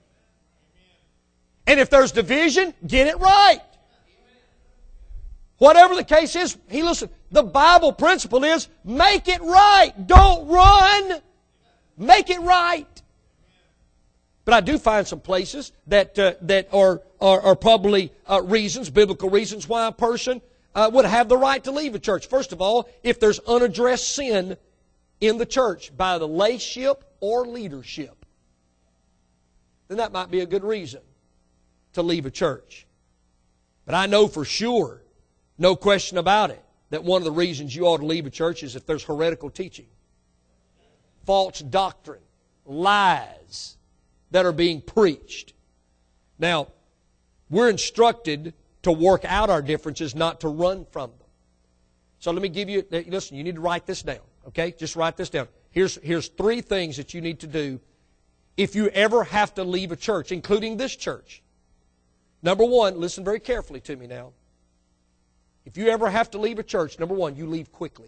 And if there's division, get it right. Whatever the case is, listen, the Bible principle is make it right. Don't run. Make it right. But I do find some places that are probably reasons, biblical reasons, why a person would have the right to leave a church. First of all, if there's unaddressed sin in the church by the layship or leadership, then that might be a good reason to leave a church. But I know for sure, no question about it, that one of the reasons you ought to leave a church is if there's heretical teaching, false doctrine, lies that are being preached. Now, we're instructed to work out our differences, not to run from them. So let me give you, listen, you need to write this down, okay? Just write this down. Here's 3 things that you need to do if you ever have to leave a church, including this church. Number one, listen very carefully to me now. If you ever have to leave a church, number one, you leave quickly.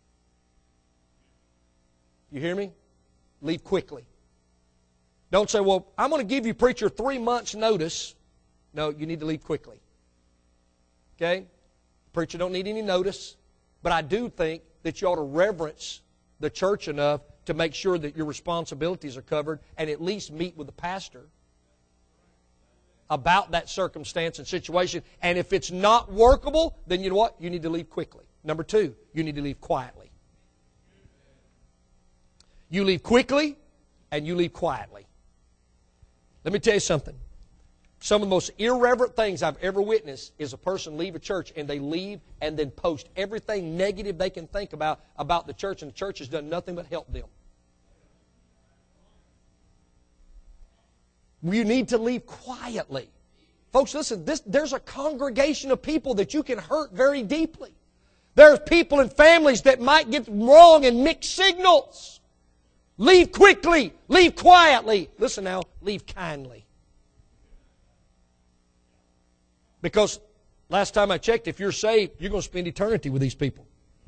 You hear me? Leave quickly. Don't say, well, I'm going to give you, preacher, 3 months' notice. No, you need to leave quickly. Okay? Preacher don't need any notice. But I do think that you ought to reverence the church enough to make sure that your responsibilities are covered and at least meet with the pastor about that circumstance and situation. And if it's not workable, then you know what? You need to leave quickly. Number two, you need to leave quietly. You leave quickly and you leave quietly. Let me tell you something. Some of the most irreverent things I've ever witnessed is a person leave a church and they leave and then post everything negative they can think about the church, and the church has done nothing but help them. You need to leave quietly. Folks, listen, there's a congregation of people that you can hurt very deeply. There's people and families that might get wrong and mixed signals. Leave quickly. Leave quietly. Listen now, leave kindly. Because last time I checked, if you're saved, you're going to spend eternity with these people.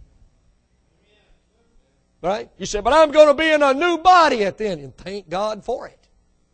Right? You say, but I'm going to be in a new body at the end. And thank God for it.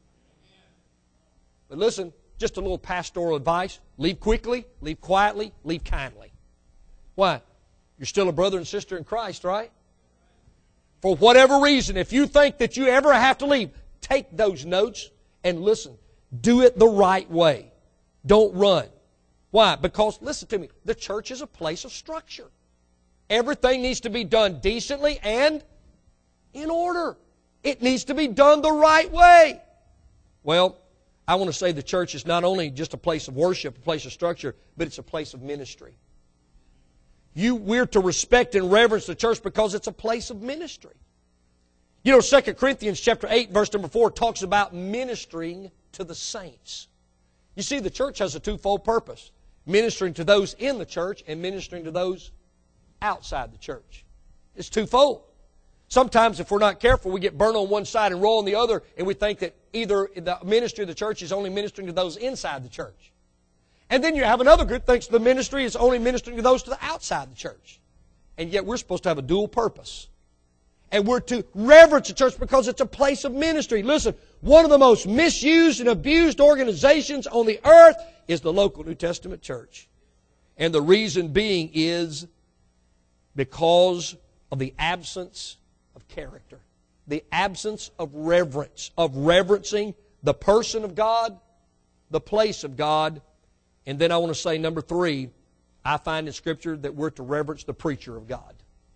But listen, just a little pastoral advice. Leave quickly, leave quietly, leave kindly. Why? You're still a brother and sister in Christ, right? For whatever reason, if you think that you ever have to leave, take those notes and listen. Do it the right way. Don't run. Why? Because, listen to me, the church is a place of structure. Everything needs to be done decently and in order. It needs to be done the right way. Well, I want to say the church is not only just a place of worship, a place of structure, but it's a place of ministry. We're to respect and reverence the church because it's a place of ministry. You know, 2 Corinthians chapter 8, verse number 4 talks about ministering to the saints. You see, the church has a twofold purpose. Ministering to those in the church and ministering to those outside the church. It's twofold. Sometimes if we're not careful, we get burned on one side and roll on the other, and we think that either the ministry of the church is only ministering to those inside the church. And then you have another group that thinks the ministry is only ministering to those to the outside the church. And yet we're supposed to have a dual purpose. And we're to reverence the church because it's a place of ministry. Listen, one of the most misused and abused organizations on the earth is the local New Testament church. And the reason being is because of the absence of character. The absence of reverence, of reverencing the person of God, the place of God. And then I want to say, number three, I find in Scripture that we're to reverence the preacher of God.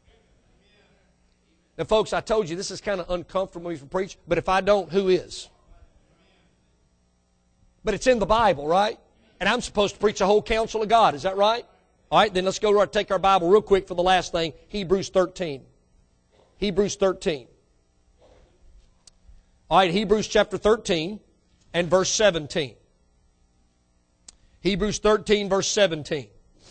Now, folks, I told you this is kind of uncomfortable for me to preach, but if I don't, who is? But it's in the Bible, right? And I'm supposed to preach the whole counsel of God. Is that right? All right, then let's go take our Bible real quick for the last thing, Hebrews 13. Hebrews 13. All right, Hebrews chapter 13 and verse 17. Hebrews 13, verse 17.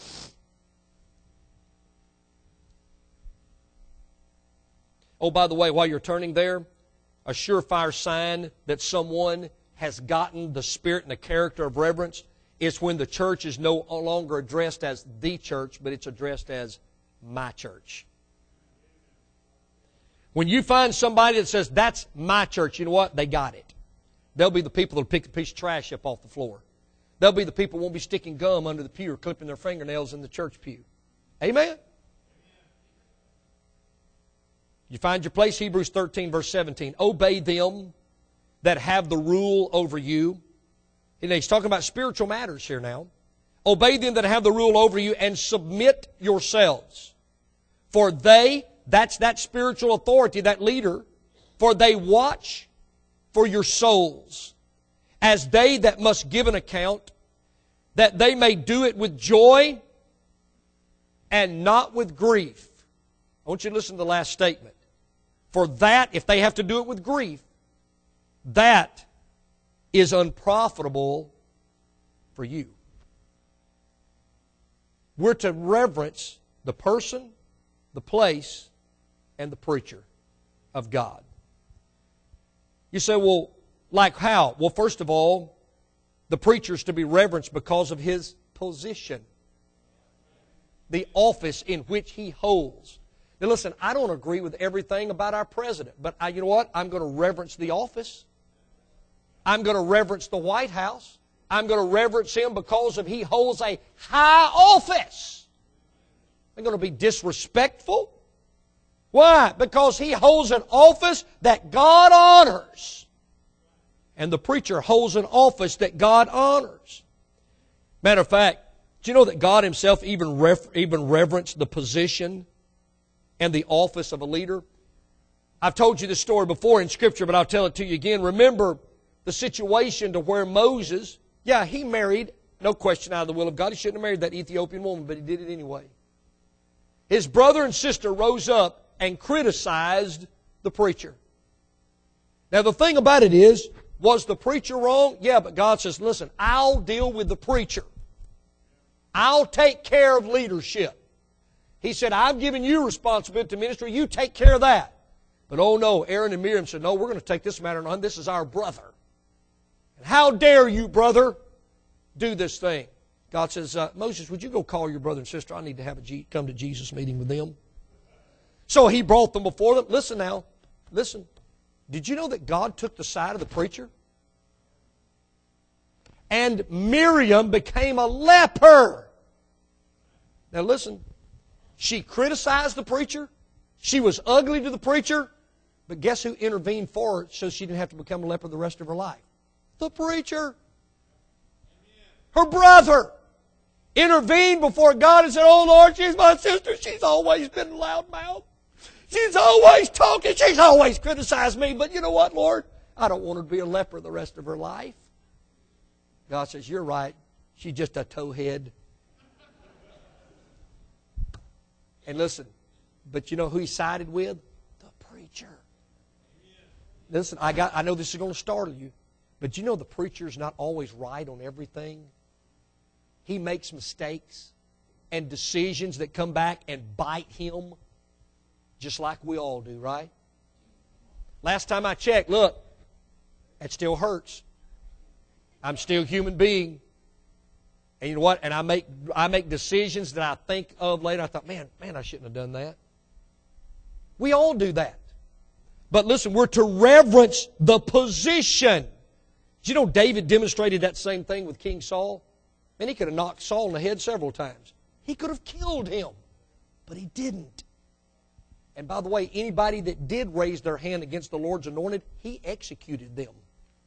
Oh, by the way, while you're turning there, a surefire sign that someone has gotten the spirit and the character of reverence is when the church is no longer addressed as the church, but it's addressed as my church. When you find somebody that says, that's my church, you know what? They got it. They'll be the people that will pick the piece of trash up off the floor. They'll be the people who won't be sticking gum under the pew or clipping their fingernails in the church pew. Amen? You find your place, Hebrews 13, verse 17. Obey them that have the rule over you. And he's talking about spiritual matters here now. Obey them that have the rule over you and submit yourselves. For they, that's that spiritual authority, that leader, for they watch for your souls, as they that must give an account, that they may do it with joy and not with grief. I want you to listen to the last statement. For that, if they have to do it with grief, that is unprofitable for you. We're to reverence the person, the place, and the preacher of God. You say, well, like how? Well, first of all, The preacher is to be reverenced because of his position, the office in which he holds. Now listen, I don't agree with everything about our president, but you know what? I'm going to reverence the office. I'm going to reverence the White House. I'm going to reverence him because of he holds a high office. I'm going to be disrespectful. Why? Because he holds an office that God honors. And the preacher holds an office that God honors. Matter of fact, do you know that God Himself even reverenced the position and the office of a leader? I've told you this story before in Scripture, but I'll tell it to you again. Remember the situation to where Moses, he married, no question, out of the will of God. He shouldn't have married that Ethiopian woman, but he did it anyway. His brother and sister rose up and criticized the preacher. Now the thing about it is, was the preacher wrong? Yeah, but God says, listen, I'll deal with the preacher. I'll take care of leadership. He said, I've given you responsibility to ministry. You take care of that. But oh no, Aaron and Miriam said, no, we're going to take this matter on. This is our brother. And how dare you, brother, do this thing? God says, Moses, would you go call your brother and sister? I need to have a come to Jesus meeting with them. So he brought them before them. Listen now. Listen. Did you know that God took the side of the preacher? And Miriam became a leper. Now listen. She criticized the preacher. She was ugly to the preacher. But guess who intervened for her so she didn't have to become a leper the rest of her life? The preacher. Her brother intervened before God and said, oh Lord, she's my sister. She's always been loudmouth. She's always talking. She's always criticized me. But you know what, Lord? I don't want her to be a leper the rest of her life. God says, you're right. She's just a towhead. And listen, but you know who He sided with? The preacher. Listen, I know this is going to startle you, but you know the preacher's not always right on everything. He makes mistakes and decisions that come back and bite him, just like we all do, right? Last time I checked, look, it still hurts. I'm still a human being. And you know what? And I make decisions that I think of later. I thought, man, I shouldn't have done that. We all do that. But listen, we're to reverence the position. Did you know David demonstrated that same thing with King Saul? And he could have knocked Saul in the head several times. He could have killed him, but he didn't. And by the way, anybody that did raise their hand against the Lord's anointed, he executed them.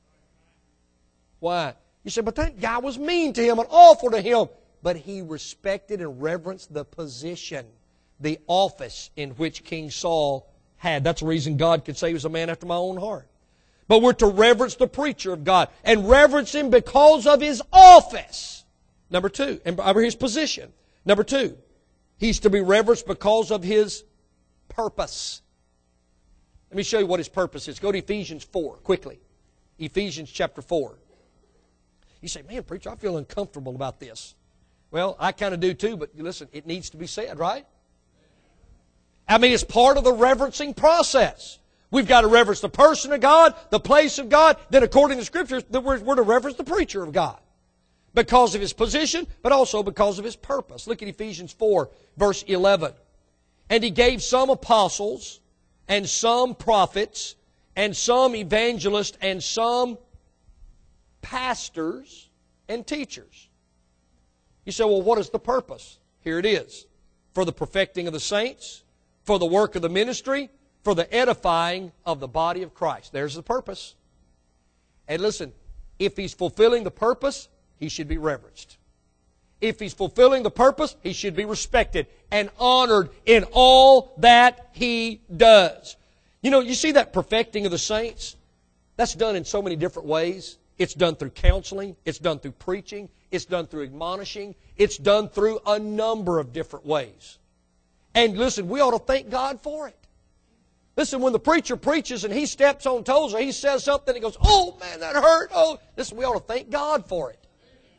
Why? You say, but that guy was mean to him and awful to him. But he respected and reverenced the position, the office in which King Saul had. That's the reason God could say he was a man after my own heart. But we're to reverence the preacher of God and reverence him because of his office. Number two, and his position. Number two, he's to be reverenced because of his purpose. Let me show you what his purpose is. Go to Ephesians 4, quickly. Ephesians chapter 4. You say, man, preacher, I feel uncomfortable about this. Well, I kind of do too, but listen, it needs to be said, right? I mean, it's part of the reverencing process. We've got to reverence the person of God, the place of God. Then according to the Scriptures, we're to reverence the preacher of God. Because of his position, but also because of his purpose. Look at Ephesians 4, verse 11. And he gave some apostles, and some prophets, and some evangelists, and some pastors and teachers. You say, well, what is the purpose? Here it is. For the perfecting of the saints, for the work of the ministry, for the edifying of the body of Christ. There's the purpose. And listen, if he's fulfilling the purpose, he should be reverenced. If he's fulfilling the purpose, he should be respected and honored in all that he does. You know, you see that perfecting of the saints? That's done in so many different ways. It's done through counseling. It's done through preaching. It's done through admonishing. It's done through a number of different ways. And listen, we ought to thank God for it. Listen, when the preacher preaches and he steps on toes or he says something and he goes, oh man, that hurt. Oh, listen, we ought to thank God for it.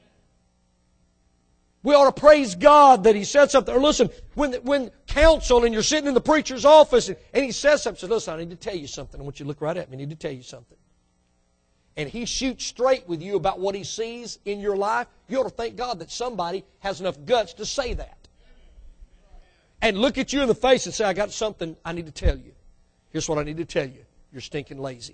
We ought to praise God that he said something. Or listen, when counsel and you're sitting in the preacher's office and he says something, says, listen, I need to tell you something. I want you to look right at me. I need to tell you something. and he shoots straight with you about what he sees in your life, you ought to thank God that somebody has enough guts to say that. And look at you in the face and say, I got something I need to tell you. Here's what I need to tell you. You're stinking lazy.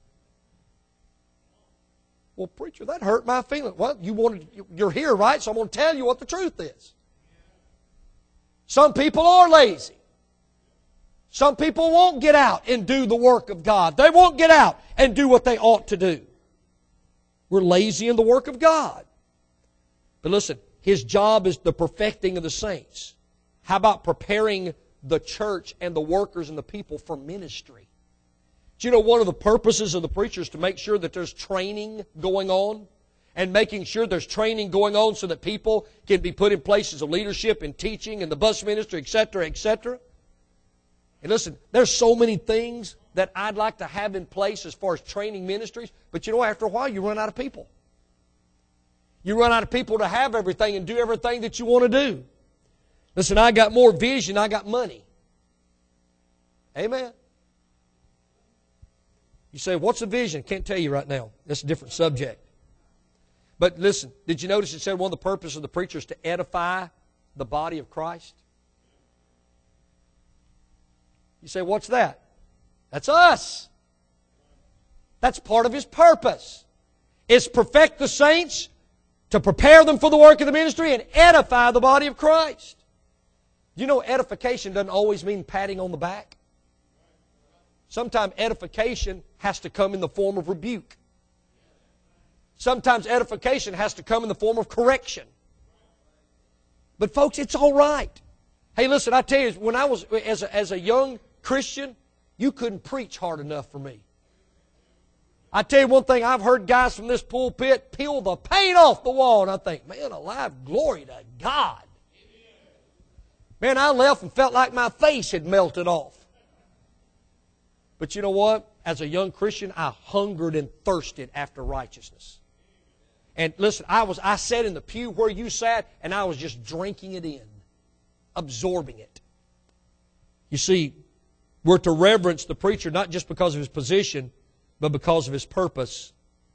Well, preacher, that hurt my feelings. Well, you're here, right? So I'm going to tell you what the truth is. Some people are lazy. Some people won't get out and do the work of God. They won't get out and do what they ought to do. We're lazy in the work of God. But listen, His job is the perfecting of the saints. How about preparing the church and the workers and the people for ministry? Do you know one of the purposes of the preacher is to make sure that there's training going on? And making sure there's training going on so that people can be put in places of leadership and teaching and the bus ministry, etc., etc. And listen, there's so many things that I'd like to have in place as far as training ministries, but you know, after a while you run out of people. You run out of people to have everything and do everything that you want to do. Listen, I got more vision, I got money. Amen. You say, what's the vision? Can't tell you right now. That's a different subject. But listen, did you notice it said one of the purposes of the preacher is to edify the body of Christ? You say, what's that? That's us. That's part of His purpose. It's perfect the saints, to prepare them for the work of the ministry, and edify the body of Christ. You know, edification doesn't always mean patting on the back. Sometimes edification has to come in the form of rebuke. Sometimes edification has to come in the form of correction. But folks, it's all right. Hey, listen, I tell you, when I was, as a young Christian, you couldn't preach hard enough for me. I tell you one thing, I've heard guys from this pulpit peel the paint off the wall, and I think, man alive, glory to God. Man, I left and felt like my face had melted off. But you know what? As a young Christian, I hungered and thirsted after righteousness. And listen, I sat in the pew where you sat, and I was just drinking it in, absorbing it. You see, we're to reverence the preacher not just because of his position, but because of his purpose.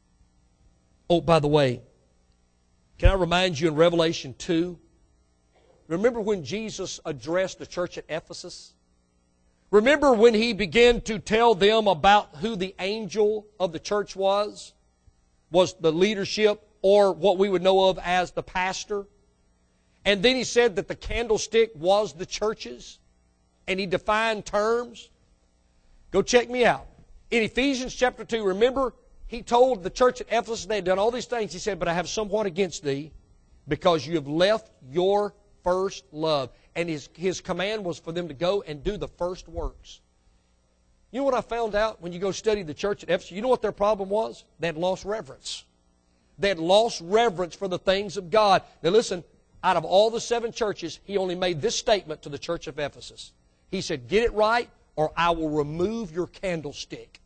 Oh, by the way, can I remind you in Revelation 2? Remember when Jesus addressed the church at Ephesus? Remember when He began to tell them about who the angel of the church was? Was the leadership, or what we would know of as the pastor. And then He said that the candlestick was the churches. And He defined terms. Go check me out. In Ephesians chapter 2, remember He told the church at Ephesus they had done all these things. He said, but I have somewhat against thee, because you have left your first love. And his command was for them to go and do the first works. You know what I found out when you go study the church at Ephesus? You know what their problem was? They had lost reverence. They had lost reverence for the things of God. Now listen, out of all the 7 churches, He only made this statement to the church of Ephesus. He said, get it right, or I will remove your candlestick.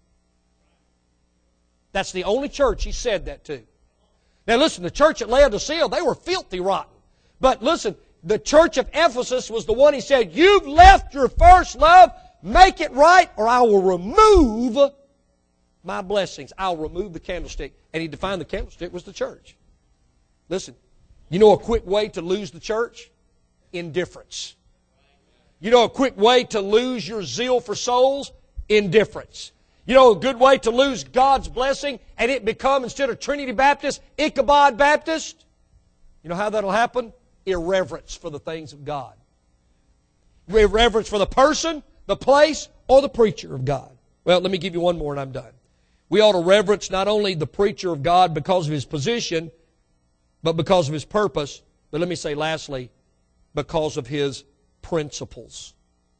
That's the only church He said that to. Now listen, the church at Laodicea, they were filthy rotten. But listen, the church of Ephesus was the one He said, you've left your first love, make it right, or I will remove my blessings. I'll remove the candlestick. And He defined the candlestick was the church. Listen, you know a quick way to lose the church? Indifference. You know a quick way to lose your zeal for souls? Indifference. You know a good way to lose God's blessing and it become, instead of Trinity Baptist, Ichabod Baptist? You know how that'll happen? Irreverence for the things of God. Irreverence for the person, the place, or the preacher of God. Well, let me give you one more and I'm done. We ought to reverence not only the preacher of God because of his position, but because of his purpose. But let me say lastly, because of his principles.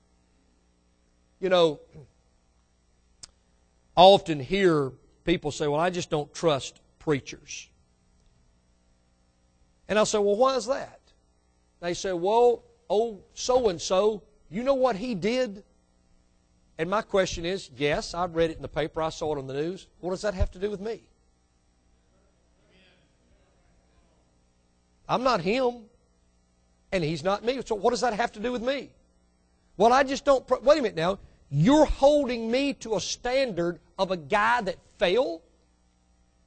You know, I often hear people say, well, I just don't trust preachers. And I'll say, well, why is that? They say, well, oh, so-and-so, you know what he did? And my question is, yes, I've read it in the paper, I saw it on the news. What does that have to do with me? I'm not him, and he's not me. So what does that have to do with me? Well, I just don't... Wait a minute now. You're holding me to a standard of a guy that fell?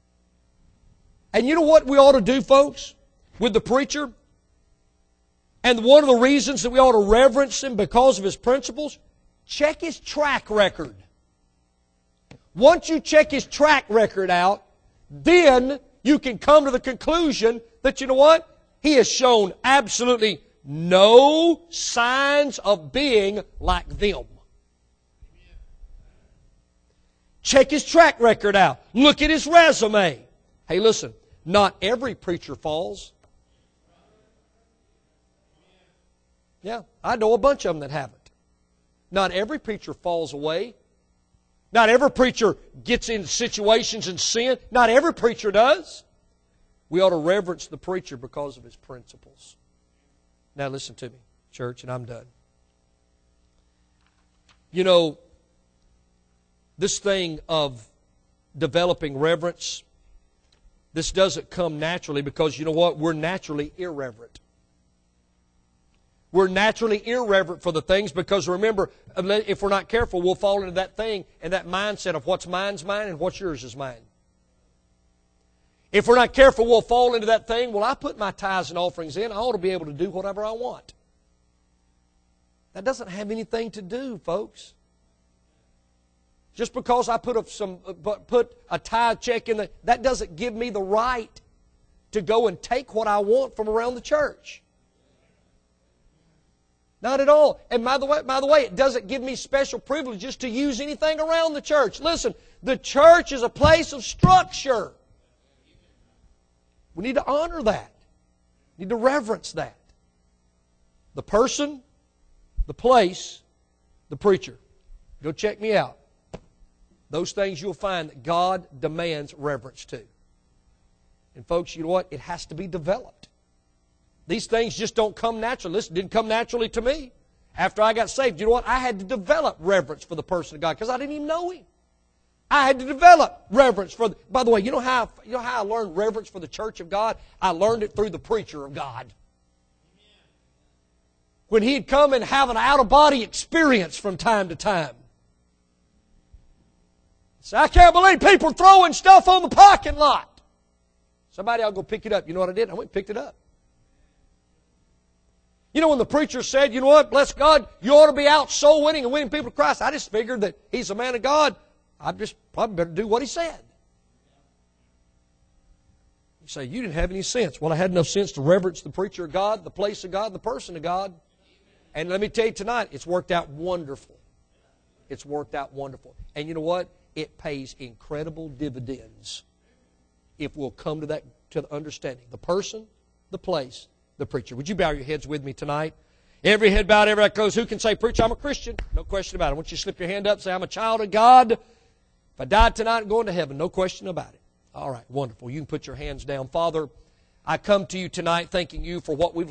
And you know what we ought to do, folks, with the preacher? And one of the reasons that we ought to reverence him because of his principles, check his track record. Once you check his track record out, then you can come to the conclusion that, you know what? He has shown absolutely no signs of being like them. Check his track record out. Look at his resume. Hey, listen, not every preacher falls. Yeah, I know a bunch of them that haven't. Not every preacher falls away. Not every preacher gets into situations and sin. Not every preacher does. We ought to reverence the preacher because of his principles. Now listen to me, church, and I'm done. You know, this thing of developing reverence, this doesn't come naturally because, you know what, we're naturally irreverent. We're naturally irreverent for the things because, remember, if we're not careful, we'll fall into that thing and that mindset of what's mine's mine and what's yours is mine. If we're not careful, we'll fall into that thing, well, I put my tithes and offerings in, I ought to be able to do whatever I want. That doesn't have anything to do, folks. Just because I put a tithe check in, that doesn't give me the right to go and take what I want from around the church. Not at all. And by the way, it doesn't give me special privileges to use anything around the church. Listen, the church is a place of structure. We need to honor that. We need to reverence that. The person, the place, the preacher. Go check me out. Those things you'll find that God demands reverence to. And folks, you know what? It has to be developed. These things just don't come naturally. This didn't come naturally to me. After I got saved, you know what? I had to develop reverence for the person of God because I didn't even know Him. I had to develop reverence for... By the way, you know how I learned reverence for the church of God? I learned it through the preacher of God. When he'd come and have an out-of-body experience from time to time. Say, I can't believe people are throwing stuff on the parking lot. Somebody, I'll go pick it up. You know what I did? I went and picked it up. You know when the preacher said, you know what, bless God, you ought to be out soul winning and winning people to Christ. I just figured that he's a man of God. I just probably better do what he said. You say, you didn't have any sense. Well, I had enough sense to reverence the preacher of God, the place of God, the person of God. And let me tell you tonight, it's worked out wonderful. It's worked out wonderful. And you know what? It pays incredible dividends if we'll come to the understanding. The person, the place, the preacher. Would you bow your heads with me tonight? Every head bowed, every eye closed. Who can say, preacher, I'm a Christian? No question about it. I want you to slip your hand up, say, I'm a child of God. If I died tonight, I'm going to heaven. No question about it. All right, wonderful. You can put your hands down. Father, I come to you tonight thanking you for what we've